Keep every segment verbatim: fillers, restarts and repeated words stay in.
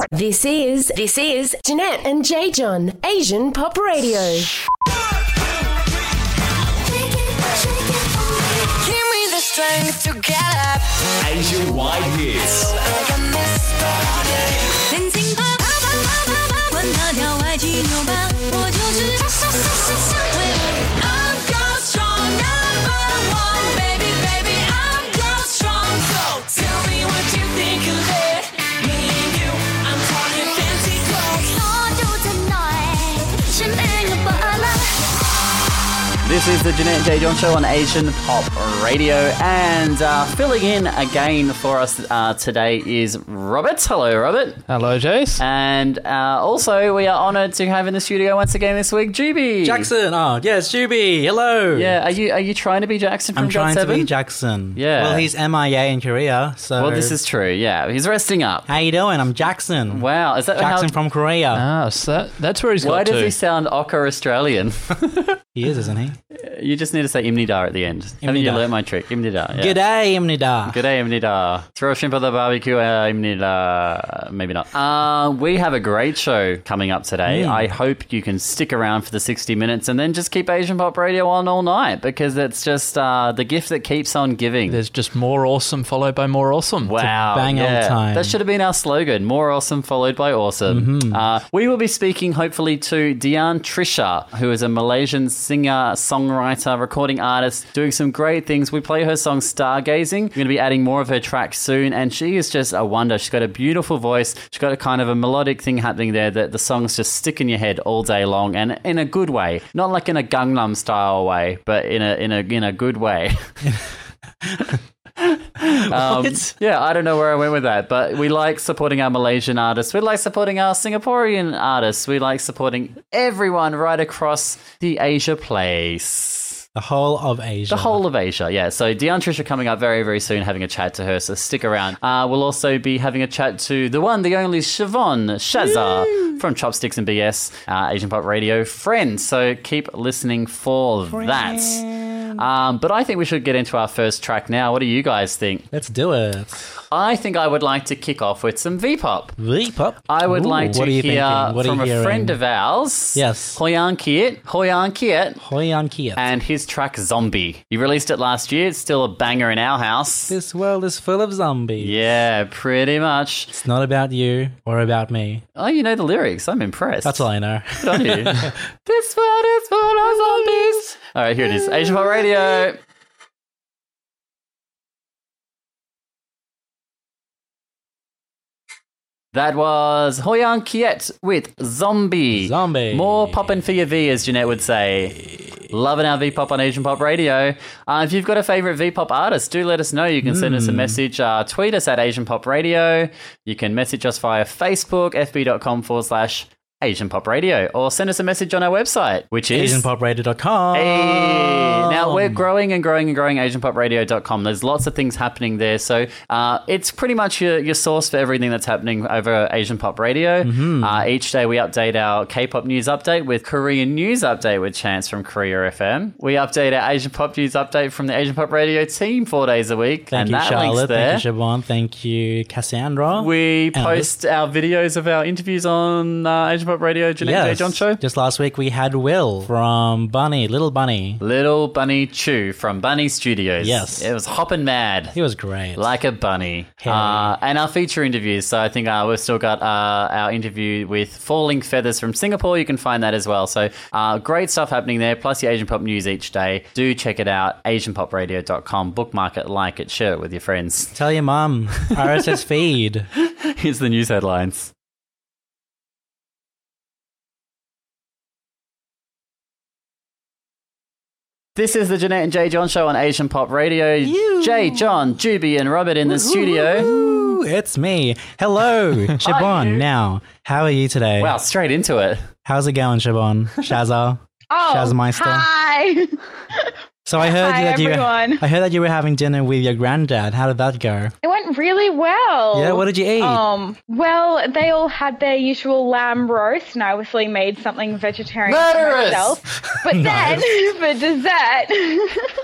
This is, this is Jeanette and J. John, Asian Pop Radio. Strength to get up. Asian Wide Hits. I'm girl strong, number one, baby, baby, I'm girl strong. So tell me what you think of it. Me and you, I'm talking fancy clothes. This is the Jeanette and J. John Show on Asian Pop Radio, and uh, filling in again for us uh, today is Robert. Hello, Robert. Hello, Jace. And uh, also, we are honoured to have in the studio once again this week, Juby. Jackson. Oh, yes, Juby. Hello. Yeah, are you are you trying to be Jackson from I'm trying God to seven? be Jackson. Yeah. Well, he's M I A in Korea, so... Well, this is true, yeah. He's resting up. How you doing? I'm Jackson. Wow, is that Jackson how... from Korea. Ah, so that, that's where he's got Why to. does he sound Ocker Australian? He is, isn't he? You just need to say Imnida at the end. Haven't you Imnida. learnt my trick? Imnida, yeah. G'day, Imnida. G'day, Imnida. Throw a shrimp on the barbecue, uh, Imnida. Maybe not. Uh, we have a great show coming up today. Mm. I hope you can stick around for the sixty minutes and then just keep Asian Pop Radio on all night, because it's just uh, the gift that keeps on giving. There's just more awesome followed by more awesome. Wow. bang yeah. on time. That should have been our slogan. More awesome followed by awesome. Mm-hmm. Uh, we will be speaking hopefully to Dian Trisha, who is a Malaysian singer, songwriter, recording artist, doing some great things. We play her song Stargazing. We're going to be adding more of her tracks soon, and she is just a wonder. She's got a beautiful voice. She's got a kind of a melodic thing happening there that the songs just stick in your head all day long, and in a good way. Not like in a Gangnam style way, but in a in a in a good way. Um, yeah, I don't know where I went with that, but we like supporting our Malaysian artists. We like supporting our Singaporean artists. We like supporting everyone right across the Asia place. The whole of Asia. The whole of Asia, yeah. So Dian Trisha coming up very, very soon, having a chat to her, so stick around. Uh, we'll also be having a chat to the one, the only Siobhan Shazza from Chopsticks and B S, uh, Asian Pop Radio friend. So keep listening for that. Um, but I think we should get into our first track now. What do you guys think? Let's do it. I think I would like to kick off with some V-pop. V-pop? I would Ooh, like to what are you hear thinking? What are from you a hearing? friend of ours. Yes. Hoyan Kiet. Hoyan Kiet. Hoyan Kiet. And his track Zombie. He released it last year. It's still a banger in our house. This world is full of zombies. Yeah, pretty much. It's not about you or about me. Oh, you know the lyrics. I'm impressed. That's all I know. Good on you. This world is full of zombies. All right, here it is. Asian Pop Radio. That was Hoyan Kiet with Zombie. Zombie. More poppin' for your V, as Jeanette would say. Loving our V-pop on Asian Pop Radio. Uh, if you've got a favourite V-pop artist, do let us know. You can send us a message. Uh, tweet us at Asian Pop Radio. You can message us via Facebook, fb.com forward slash Asian Pop Radio, or send us a message on our website, which is Asian Pop Radio dot com. Hey. Now, we're growing and growing and growing Asian Pop Radio dot com. There's lots of things happening there. So uh, it's pretty much your, your source for everything that's happening over Asian Pop Radio. Mm-hmm. Uh, each day we update our K-pop news update with Korean news update with Chance from Korea F M. We update our Asian Pop news update from the Asian Pop Radio team four days a week. Thank and you, that Charlotte. link's there. Thank you, Siobhan. Thank you, Cassandra. We And post our videos of our interviews on uh, Asian Pop Radio, Jeanette J. Yes. John Show. Just last week we had Will from Bunny, Little Bunny. Little Bunny Chew from Bunny Studios. Yes. It was hopping mad. He was great. Like a bunny. Hairy. Uh, and our feature interviews. So I think uh, we've still got uh, our interview with Falling Feathers from Singapore. You can find that as well. So uh, great stuff happening there. Plus your Asian Pop news each day. Do check it out. Asian Pop Radio dot com. Bookmark it, like it, share it with your friends. Tell your mum. R S S feed. Here's the news headlines. This is the Jeanette and J. John Show on Asian Pop Radio. You. Jay, John, Juby, and Robert in the studio. Ooh, it's me. Hello, Siobhan. Now, how are you today? Wow, straight into it. How's it going, Siobhan? Shazza? Oh, Shazmeister? hi. So I heard Hi, that you. everyone. I heard that you were having dinner with your granddad. How did that go? It went really well. Yeah, what did you eat? Um, well, they all had their usual lamb roast, and I obviously made something vegetarian for Murderous! myself. But then, for dessert,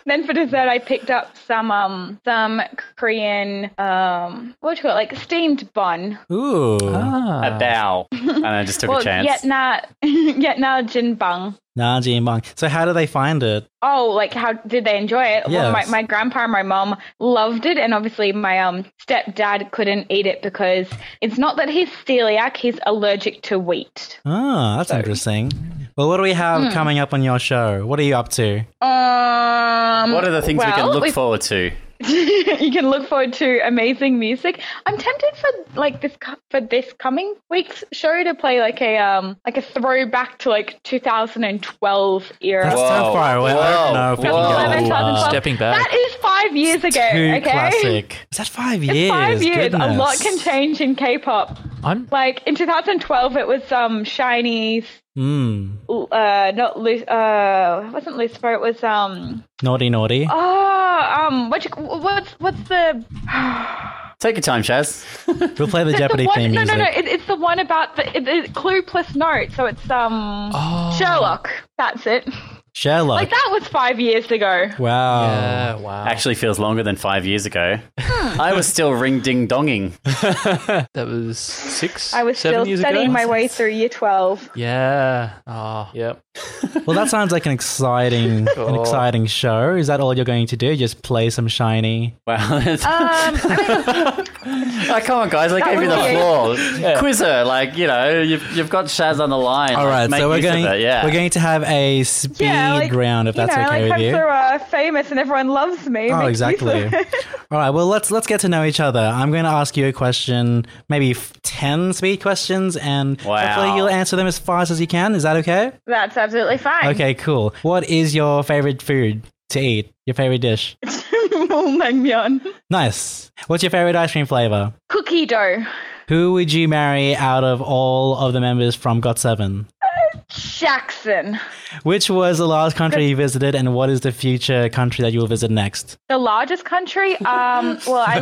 then for dessert, I picked up some um some Korean um what do you call it, like steamed bun. Ooh. Ah. A bow. And I just took Well, a chance. Yetna Yetna jinbang. Nah, Jianbang. So how do they find it? Oh, like how did they enjoy it? Well, my, Yes. my grandpa and my mom loved it, and obviously my um stepdad couldn't eat it because it's not that he's celiac; he's allergic to wheat. Oh, that's interesting. Well, what do we have Hmm. coming up on your show? What are you up to? Um, What are the things we can well, look we- forward to? you can look forward to amazing music. I'm tempted for like this co- for this coming week's show to play like a um like a throwback to like two thousand twelve era. That's so Whoa. far away. I don't know if we Whoa. can eleven, go two thousand twelve. Stepping back. That is five years ago. Too okay, classic. Is that five it's years? five years. Goodness. A lot can change in K-pop. I'm Like in two thousand twelve, it was um Shiny's. Mm. Uh, not Lu- uh, it wasn't Lucifer. It was um. Naughty, naughty. Oh, um, what you, what's what's the Take your time, Shaz. We'll play the It's Jeopardy the one, theme no, music. no, no. It, it's the one about the it, it, clue plus note. So it's um Oh. Sherlock. That's it. Sherlock. Like that was five years ago. Wow. yeah, wow. Actually feels longer than five years ago. I was still ring ding donging. that was six. I was seven still years studying ago? my way through year twelve. Yeah. Oh, yep. Well, that sounds like an exciting, an Oh. exciting show. Is that all you're going to do? Just play some Shiny? Wow. Um, I mean, Oh, come on, guys! I That gave you the would be- floor. Quiz her, like you know, you've you've got Shaz on the line. All like, right, make so we're use of going, it, yeah. we're going to have a speed yeah, like, round, if you that's know, okay like with I'm you. so uh, famous and everyone loves me. Oh, Make use exactly. of it. All right, well, let's let's get to know each other. I'm going to ask you a question, maybe f- ten speed questions, and Wow. hopefully you'll answer them as fast as you can. Is that okay? That's absolutely fine. Okay, cool. What is your favorite food to eat? Your favorite dish? Naengmyeon. Nice. What's your favorite ice cream flavor? Cookie dough. Who would you marry out of all of the members from got seven? Jackson. Which was the last country you visited, and what is the future country that you will visit next? The largest country? Um, well, I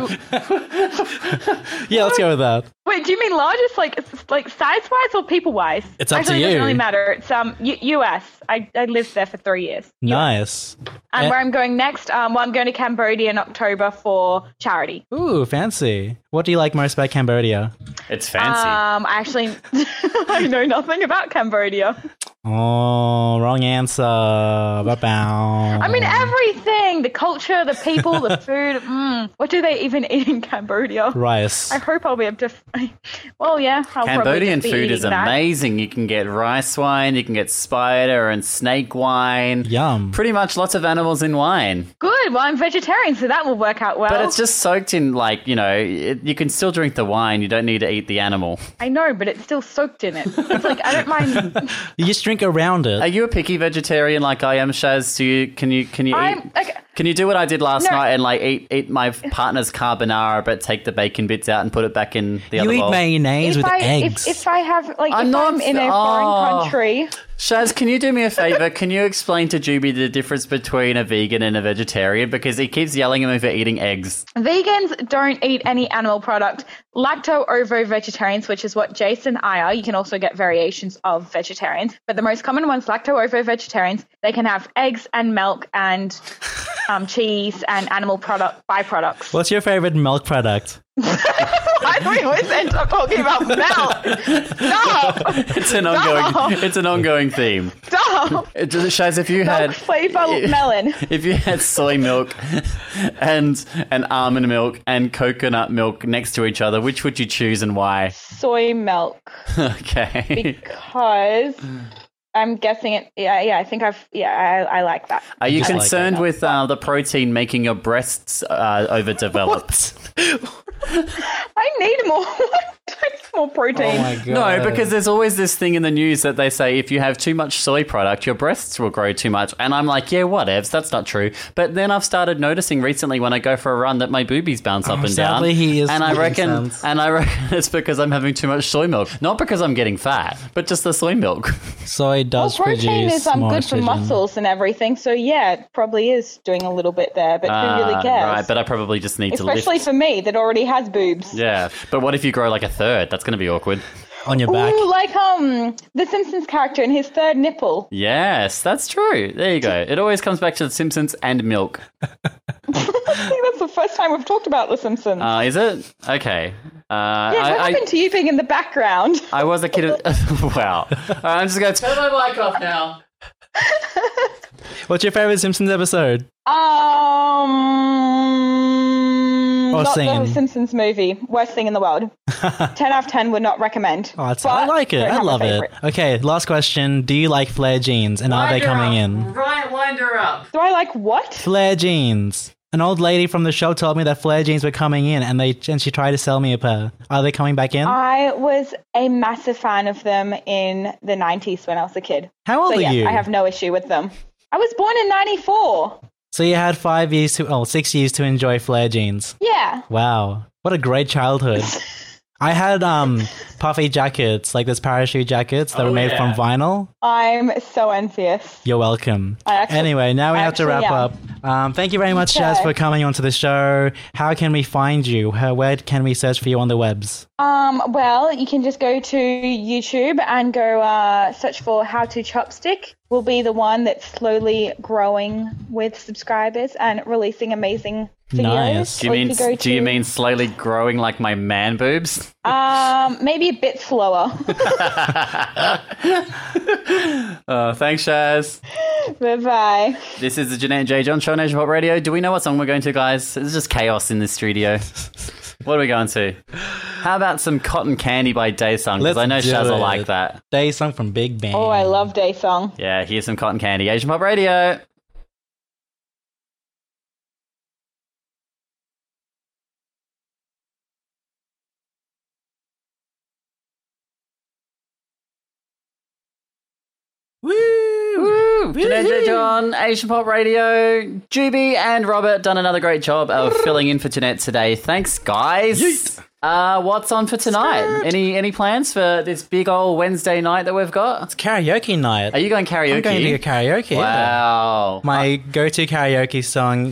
Yeah, let's go with that. wait. Do you mean largest, like it's like size-wise or people-wise? It's up to Actually, It you. doesn't really matter. It's um U- U.S. I I lived there for three years. Nice. And Eh. where I'm going next? Um, well, I'm going to Cambodia in October for charity. Ooh, fancy. What do you like most about Cambodia? It's fancy. Um, I actually I know nothing about Cambodia. Oh, wrong answer. Ba-bow. I mean everything: the culture, the people, the food. Mm, what do they even eat in Cambodia? rice. I hope I'll be able to. Well, yeah, I'll probably Cambodian just be food is eating that. amazing. You can get rice wine, you can get spider and snake wine. Yum. Pretty much lots of animals in wine. Good. Well, I'm vegetarian, so that will work out well. But it's just soaked in, like, you know, it, you can still drink the wine. You don't need to eat the animal. I know, but it's still soaked in it. It's like I don't mind. You just drink around it. Are you a picky vegetarian like I am, Shaz? Do you, can you, can you eat? I'm okay. Can you do what I did last No. night and like eat eat my partner's carbonara, but take the bacon bits out and put it back in the you other eat bowl? mayonnaise If with I eggs. if, if I have like I'm if not- I'm in a oh. foreign country, Shaz, can you do me a favor? Can you explain to Juby the difference between a vegan and a vegetarian? Because he keeps yelling at me for eating eggs. vegans don't eat any animal product. Lacto-ovo vegetarians, which is what Jason and I are. You can also get variations of vegetarians, but the most common ones, lacto-ovo vegetarians, they can have eggs and milk and um, cheese and animal product byproducts. What's your favorite milk product? Why do we always end up talking about milk? Stop! It's an ongoing. It's an ongoing theme. Stop! It just shows if you had Milk flavor melon. if you had soy milk and and almond milk and coconut milk next to each other, which would you choose and why? Soy milk. Okay. Because I'm guessing it. Yeah, yeah. I think I've. Yeah, I, I like that. Are you Just like concerned that. with uh, the protein making your breasts uh, overdeveloped? I need more. I need more protein. Oh my god. No, because there's always this thing in the news that they say if you have too much soy product, your breasts will grow too much. And I'm like, yeah, whatevs, that's not true. But then I've started noticing recently when I go for a run that my boobies bounce up Oh, and down. sadly, he is and I making reckon, sense. and I reckon it's because I'm having too much soy milk, not because I'm getting fat, but just the soy milk. soy Well, does protein produce is um, more good for estrogen. muscles and everything. So yeah, it probably is doing a little bit there. But who really Ah, cares? Right, but I probably just need to Especially lift. for me that already has boobs. Yeah, but what if you grow like a third? That's going to be awkward. On your back. Ooh, like um the Simpsons character in his third nipple. Yes, that's true. There you go. It always comes back to The Simpsons and milk. I think that's the first time we've talked about The Simpsons. Uh, is it? Okay. Uh, yes, what I, happened to you being in the background? I, I was a kid. Of, wow. All right, I'm just going to turn my mic off now. What's your favorite Simpsons episode? Um, Or not scene. the Simpsons movie. Worst thing in the world. ten out of ten would not recommend. Oh, it's, But I like it. don't I have a love it. favourite. Okay, last question. Do you like flare jeans? And are they coming in? Right, wind her up. Do I like what? Flare jeans. An old lady from the show told me that flare jeans were coming in, and they and she tried to sell me a pair. Are they coming back in? I was a massive fan of them in the nineties when I was a kid. How old So are yeah, you? I have no issue with them. I was born in ninety-four. So you had five years to, oh, six years to enjoy flare jeans. Yeah. Wow, what a great childhood. I had um puffy jackets, like those parachute jackets that Oh, were made yeah. from vinyl. I'm so envious. You're welcome. I actually- anyway, now we I have to wrap actually am. up. Um, thank you very much, Shaz, Okay. for coming onto the show. How can we find you? How, where can we search for you on the webs? Um, well, you can just go to YouTube and go uh, search for How to Chopstick. Will be the one that's slowly growing with subscribers and releasing amazing videos. Nice. Do you Or mean could go do you to- mean slowly growing like my man boobs? Um, maybe a bit slower. Uh, thanks, Shaz. Bye bye. This is the Jeanette and Jay John Show on Asian Pop Radio. Do we know what song we're going to, guys? It's just chaos in this studio. What are we going to? How about some Cotton Candy by Daysung? Because Let's I know do Shaz will it. like that. Day song from Big Bang. Oh, I love Day Song. Yeah, here's some Cotton Candy. Asian Pop Radio. Woo! Woo! Jeanette and Jay John, Asian Pop Radio. Juby and Robert done another great job of filling in for Jeanette today. Thanks, guys. Yeet. Uh, what's on for tonight? Any any plans for this big old Wednesday night that we've got? It's karaoke night. Are you going karaoke? I'm going to do karaoke. yeah. Wow. My go-to karaoke song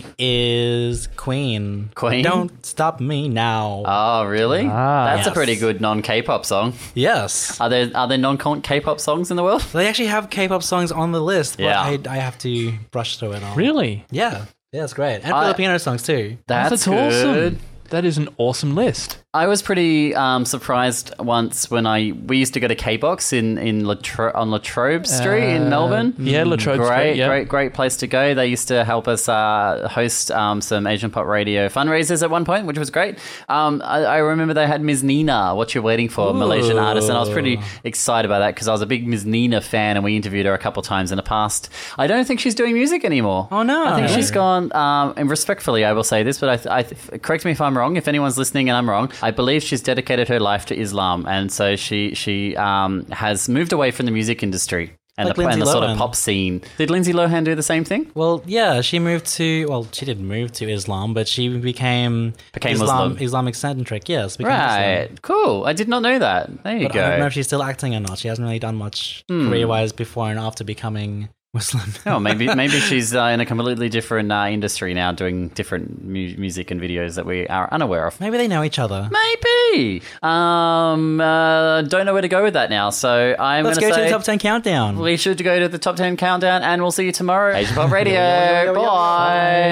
is Queen. Queen? Don't Stop Me Now. Oh, really? Ah. That's a Yes. pretty good non-K-pop song. yes. Are there are there non-K-pop songs in the world? They actually have K-pop songs on the list, but Yeah. I, I have to brush through it all. Really? Yeah. Yeah, it's great. And I- Filipino songs too. That's, That's good. awesome. That is an awesome list. I was pretty um, surprised once when I we used to go to K-Box in in Latro- on Latrobe Street in Uh, Melbourne. Yeah, Latrobe Great, Street. Yeah. great, great place to go. They used to help us uh, host um, some Asian Pop Radio fundraisers at one point, which was great. Um, I, I remember they had Miz Nina, What You're Waiting For, Malaysian artist, and I was pretty excited about that because I was a big Miz Nina fan, and we interviewed her a couple times in the past. I don't think she's doing music anymore. Oh, no. I think she's gone. Um, and respectfully, I will say this, but I, th- I th- correct me if I'm wrong. If anyone's listening and I'm wrong, I believe she's dedicated her life to Islam, and so she she um, has moved away from the music industry and Like the, and Lindsay the sort of Lohan. pop scene. Did Lindsay Lohan do the same thing? Well, yeah, she moved to, well, she didn't move to Islam, but she became, Became Islam, Muslim. Islamic centric, yes. became Right, Muslim. cool. I did not know that. There you But I don't know go. if she's still acting or not. She hasn't really done much Hmm. career-wise before and after becoming Muslim. Oh, maybe maybe she's uh, in a completely different uh, industry now, doing different mu- music and videos that we are unaware of. Maybe they know each other. Maybe. Um, uh, don't know where to go with that now. So I'm Let's going go to to say the top ten countdown. we should go to the top ten countdown, and we'll see you tomorrow. Asian Pop Radio. yo, yo, yo, yo, yo. Bye.